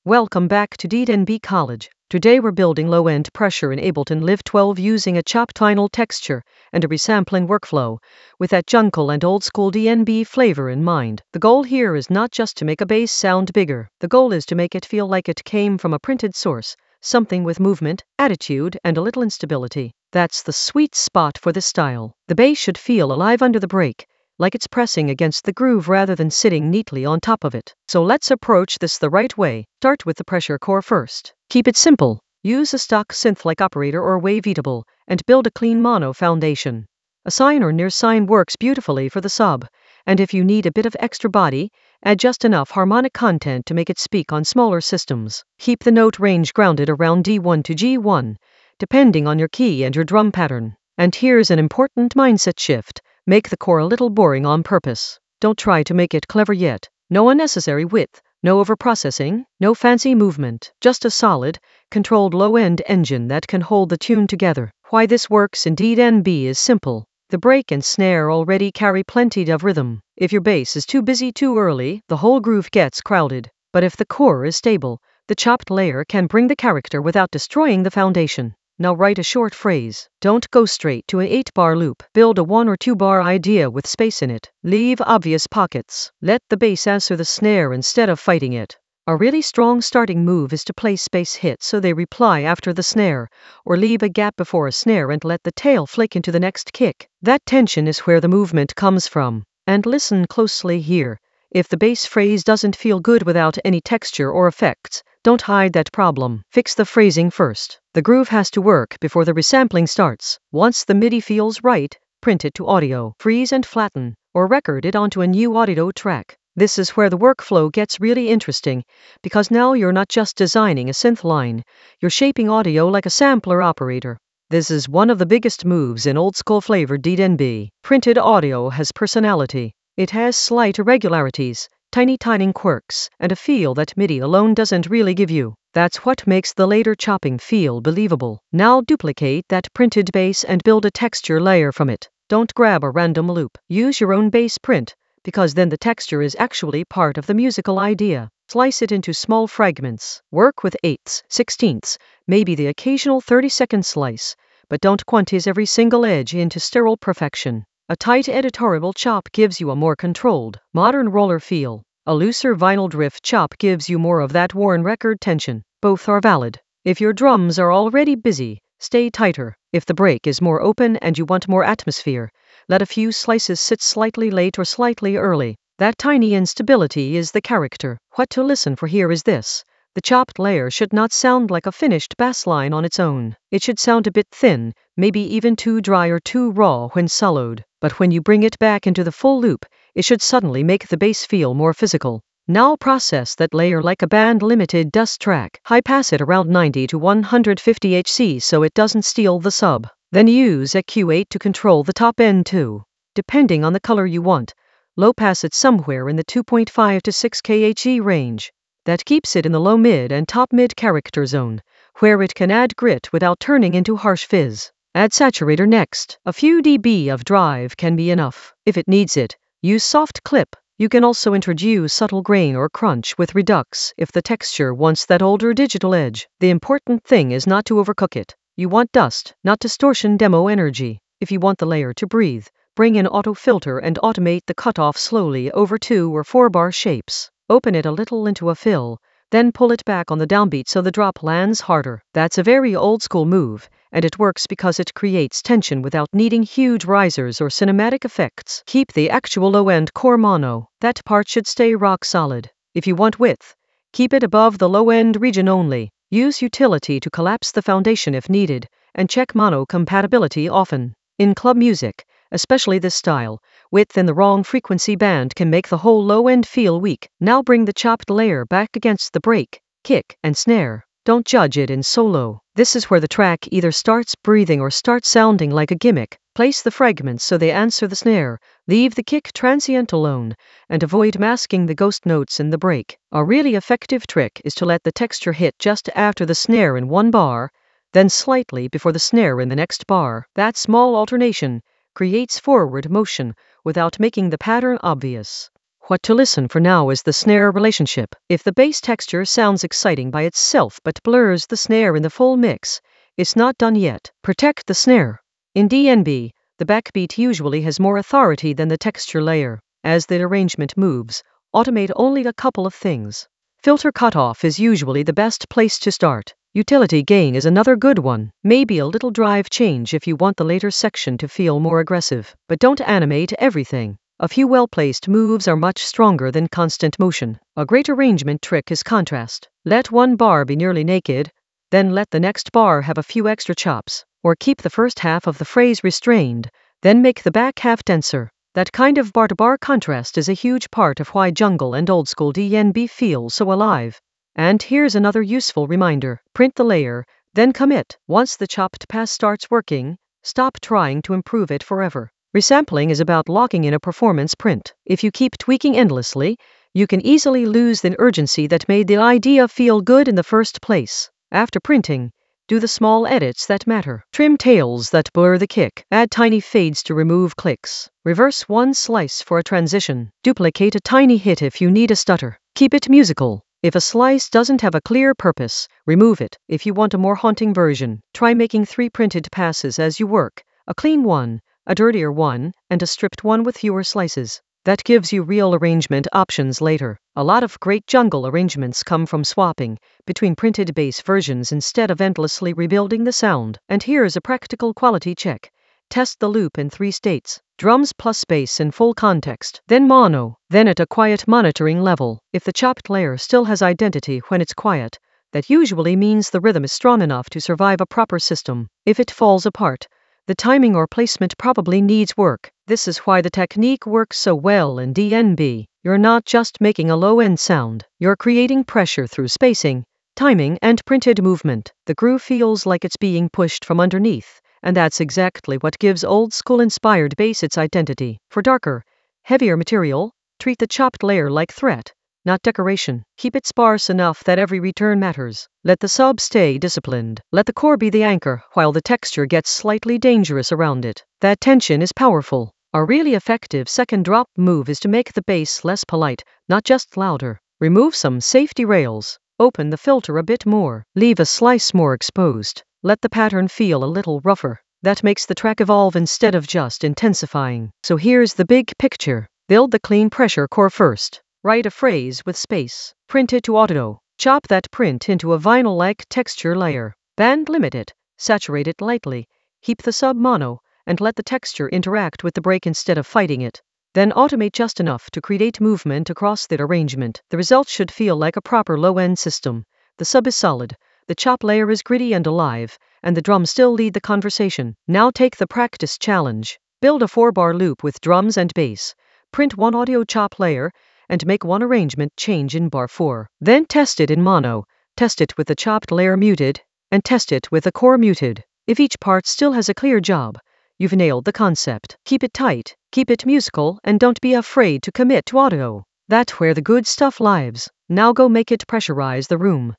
Welcome back to D&B College. Today we're building low-end pressure in Ableton Live 12 using a chopped vinyl texture and a resampling workflow, with that jungle and old-school D&B flavor in mind. The goal here is not just to make a bass sound bigger. The goal is to make it feel like it came from a printed source, something with movement, attitude, and a little instability. That's the sweet spot for this style. The bass should feel alive under the break, like it's pressing against the groove rather than sitting neatly on top of it. So let's approach this the right way. Start with the pressure core first. Keep it simple. Use a stock synth-like operator or waveatable, and build a clean mono foundation. A sine or near sine works beautifully for the sub, and if you need a bit of extra body, add just enough harmonic content to make it speak on smaller systems. Keep the note range grounded around D1 to G1, depending on your key and your drum pattern. And here's an important mindset shift. Make the core a little boring on purpose. Don't try to make it clever yet. No unnecessary width, no overprocessing, no fancy movement. Just a solid, controlled low-end engine that can hold the tune together. Why this works in D&B is simple. The break and snare already carry plenty of rhythm. If your bass is too busy too early, the whole groove gets crowded. But if the core is stable, the chopped layer can bring the character without destroying the foundation. Now write a short phrase. Don't go straight to an 8-bar loop. Build a 1 or 2-bar idea with space in it. Leave obvious pockets. Let the bass answer the snare instead of fighting it. A really strong starting move is to play space hits so they reply after the snare, or leave a gap before a snare and let the tail flick into the next kick. That tension is where the movement comes from. And listen closely here. If the bass phrase doesn't feel good without any texture or effects, don't hide that problem. Fix the phrasing first. The groove has to work before the resampling starts. Once the MIDI feels right, print it to audio, freeze and flatten, or record it onto a new audio track. This is where the workflow gets really interesting, because now you're not just designing a synth line, you're shaping audio like a sampler operator. This is one of the biggest moves in old-school flavored D&B. Printed audio has personality. It has slight irregularities, tiny timing quirks, and a feel that MIDI alone doesn't really give you. That's what makes the later chopping feel believable. Now duplicate that printed bass and build a texture layer from it. Don't grab a random loop. Use your own bass print, because then the texture is actually part of the musical idea. Slice it into small fragments. Work with 8ths, 16ths, maybe the occasional 30-second slice, but don't quantize every single edge into sterile perfection. A tight editorial chop gives you a more controlled, modern roller feel. A looser vinyl drift chop gives you more of that worn record tension. Both are valid. If your drums are already busy, stay tighter. If the break is more open and you want more atmosphere, let a few slices sit slightly late or slightly early. That tiny instability is the character. What to listen for here is this. The chopped layer should not sound like a finished bass line on its own. It should sound a bit thin, maybe even too dry or too raw when soloed. But when you bring it back into the full loop, it should suddenly make the bass feel more physical. Now process that layer like a band-limited dust track. High-pass it around 90 to 150 Hz so it doesn't steal the sub. Then use a Q8 to control the top end too. Depending on the color you want, low-pass it somewhere in the 2.5 to 6 kHz range. That keeps it in the low-mid and top-mid character zone, where it can add grit without turning into harsh fizz. Add saturator next. A few dB of drive can be enough. If it needs it, use soft clip. You can also introduce subtle grain or crunch with redux if the texture wants that older digital edge. The important thing is not to overcook it. You want dust, not distortion demo energy. If you want the layer to breathe, bring in auto filter and automate the cutoff slowly over 2 or 4-bar shapes. Open it a little into a fill, then pull it back on the downbeat so the drop lands harder. That's a very old-school move, and it works because it creates tension without needing huge risers or cinematic effects. Keep the actual low-end core mono. That part should stay rock solid. If you want width, keep it above the low-end region only. Use utility to collapse the foundation if needed, and check mono compatibility often. In club music, especially this style, width in the wrong frequency band can make the whole low end feel weak. Now bring the chopped layer back against the break, kick, and snare. Don't judge it in solo. This is where the track either starts breathing or starts sounding like a gimmick. Place the fragments so they answer the snare, leave the kick transient alone, and avoid masking the ghost notes in the break. A really effective trick is to let the texture hit just after the snare in one bar, then slightly before the snare in the next bar. That small alternation creates forward motion without making the pattern obvious. What to listen for now is the snare relationship. If the bass texture sounds exciting by itself but blurs the snare in the full mix, it's not done yet. Protect the snare. In DnB, the backbeat usually has more authority than the texture layer. As the arrangement moves, automate only a couple of things. Filter cutoff is usually the best place to start. Utility gain is another good one. Maybe a little drive change if you want the later section to feel more aggressive. But don't animate everything. A few well-placed moves are much stronger than constant motion. A great arrangement trick is contrast. Let one bar be nearly naked, then let the next bar have a few extra chops. Or keep the first half of the phrase restrained, then make the back half denser. That kind of bar-to-bar contrast is a huge part of why jungle and old-school DnB feel so alive. And here's another useful reminder. Print the layer, then commit. Once the chopped pass starts working, stop trying to improve it forever. Resampling is about locking in a performance print. If you keep tweaking endlessly, you can easily lose the urgency that made the idea feel good in the first place. After printing, do the small edits that matter. Trim tails that blur the kick. Add tiny fades to remove clicks. Reverse one slice for a transition. Duplicate a tiny hit if you need a stutter. Keep it musical. If a slice doesn't have a clear purpose, remove it. If you want a more haunting version, try making 3 printed passes as you work. A clean one, a dirtier one, and a stripped one with fewer slices. That gives you real arrangement options later. A lot of great jungle arrangements come from swapping between printed bass versions instead of endlessly rebuilding the sound. And here's a practical quality check. Test the loop in 3 states. Drums plus bass in full context, then mono, then at a quiet monitoring level. If the chopped layer still has identity when it's quiet, that usually means the rhythm is strong enough to survive a proper system. If it falls apart, the timing or placement probably needs work. This is why the technique works so well in DnB. You're not just making a low-end sound, you're creating pressure through spacing, timing, and printed movement. The groove feels like it's being pushed from underneath, and that's exactly what gives old-school inspired bass its identity. For darker, heavier material, treat the chopped layer like threat, not decoration. Keep it sparse enough that every return matters. Let the sub stay disciplined. Let the core be the anchor, while the texture gets slightly dangerous around it. That tension is powerful. A really effective second drop move is to make the bass less polite, not just louder. Remove some safety rails. Open the filter a bit more. Leave a slice more exposed. Let the pattern feel a little rougher. That makes the track evolve instead of just intensifying. So here's the big picture. Build the clean pressure core first. Write a phrase with space. Print it to auto. Chop that print into a vinyl-like texture layer. Band limit it. Saturate it lightly. Keep the sub mono, and let the texture interact with the break instead of fighting it. Then automate just enough to create movement across the arrangement. The result should feel like a proper low-end system. The sub is solid, the chop layer is gritty and alive, and the drums still lead the conversation. Now take the practice challenge. Build a 4-bar loop with drums and bass. Print one audio chop layer, and make one arrangement change in bar 4. Then test it in mono, test it with the chopped layer muted, and test it with the core muted. If each part still has a clear job, you've nailed the concept. Keep it tight, keep it musical, and don't be afraid to commit to audio. That's where the good stuff lives. Now go make it pressurize the room.